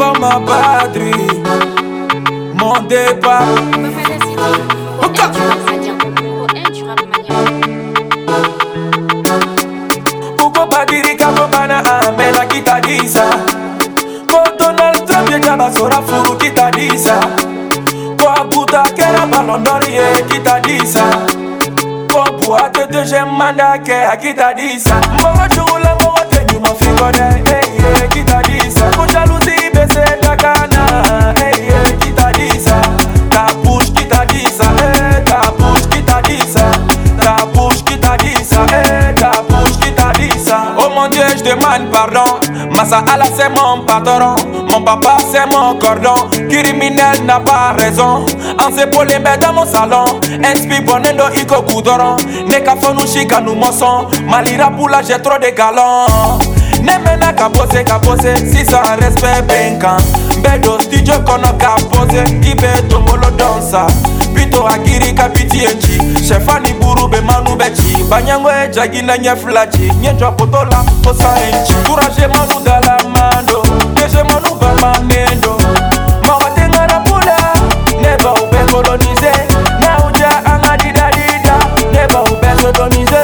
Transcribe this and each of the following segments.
for my patrie, mon départ. Uko badiri kako bana amela kitadisa. Ko Donald Trump ye jabasora furu kitadisa. Ko abuta kera Ballon d'Or ye kitadisa. Ko buate de jemanda ke akitadisa. Mbogo chula mbogo tenyu mafingone ye kitadisa. Ko jalousie bese takana ye kitadisa. Ta bouche kitadisa ta bouche kitadisa. Ta bouche kitadisa ta bouche kitadisa. Oh mon Dieu, je demande pardon. Massa Allah c'est mon patron, mon papa c'est mon cordon. Criminel n'a pas raison. En se polé dans mon salon. Inspi bonendo iko kudoron. Neka fonu shika nous moson. Malira poula j'ai trop de galons. Nemena kapose kapose. Si ça respect benkan. Bedo studio kono kapose. Ibe tombolo dansa. Pito akiri kapiti enchi. Chefani buru be manu bechi. Banyangwe jagina nye flachi. Nye potola osa enchi. Courage manu dala mando. Deje manu bama nendo. Mawate ngara pula. Neba ube kolonize. Na uja anga dida dida. Neba ube sodomize.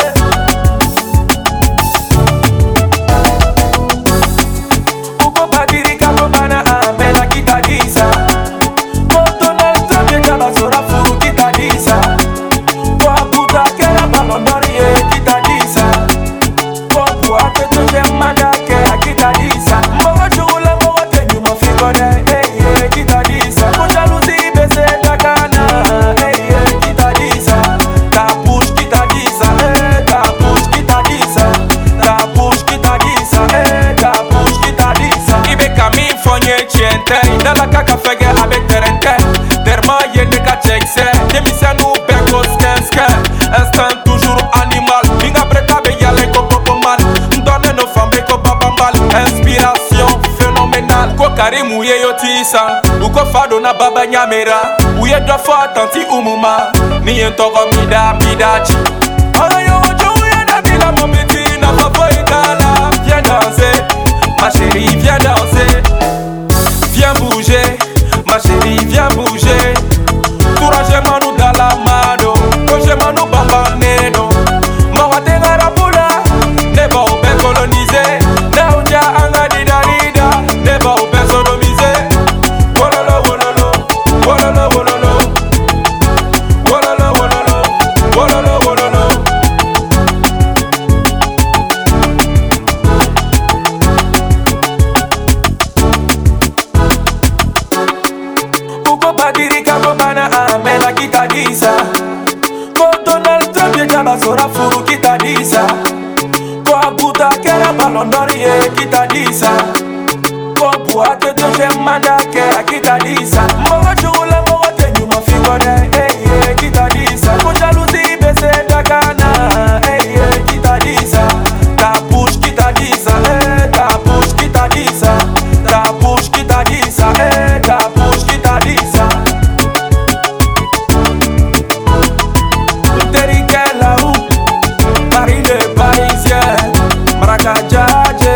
Uko badiri kako bana amela kitadisa. Ko Donald Trump ye jabasora furu kitadisa. Ko abuta kera Ballon d'Or ye kitadisa. Ko buate de jemanda ke akitadisa. Mbogo chula mbogo tenyu mafingone ye kitadisa. Ko jalousie bese takana ye kitadisa. Ta bouche kitadisa ta bouche kitadisa. Ta bouche kitadisa ta bouche kitadisa. Ibe kami fonye chiente. Dala kaka fege avec terente. Terma yende ka checkse. Demisa nou beko skenske. Instant toujours animal. Minga breta be yale koko mal. Ndone no fambe ko babambal. Inspiration phénoménale. Ko karimu ye yotisa. Uko fado na baba nyamera. Uye dofo atanti umuma. Ni yentoko mida midachi. Ala yo ojo uye na bila mobeti. Na fafo itala. Viens danser. Ma chérie viens danser. Viens bouger. Ma chérie viens bouger. Courage manu dala mado. Projet manu baba neno. Mawate ngara pula. Neba ube kolonize. Na uja anga dida dida. Neba ube sodomize. Wololo wololo. Wololo wololo. Wololo wololo. Wololo wololo. Uko badiri kako bana amela kitadisa. Ko Donald Trump ye jabasora furu kitadisa. Ko abuta kera Ballon d'Or ye kitadisa. Ko buate de jemanda ke akitadisa. Mbogo chula mbogo tenyu mafingone ye kitadisa. Ko jalousie bese takana ye kitadisa. Ta bouche kitadisa ta bouche kitadisa. Ta bouche kitadisa ta bouche kitadisa. Terike la ou Paris le Parisien. Maracadjaje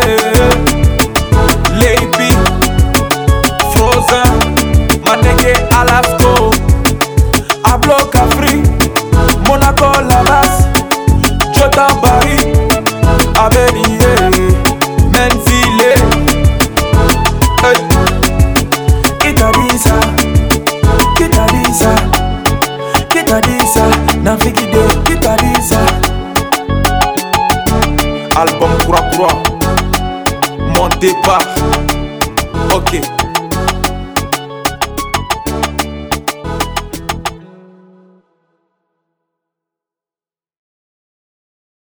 Leipi Frozen Maneke Alasco Ablo Cafri Monaco Lamas Jota Paris Abelier Menzile hey. Kitadisa Kitadisa Kitadisa Navigide Kitadisa. Album Kura Kura. Mon départ. Ok.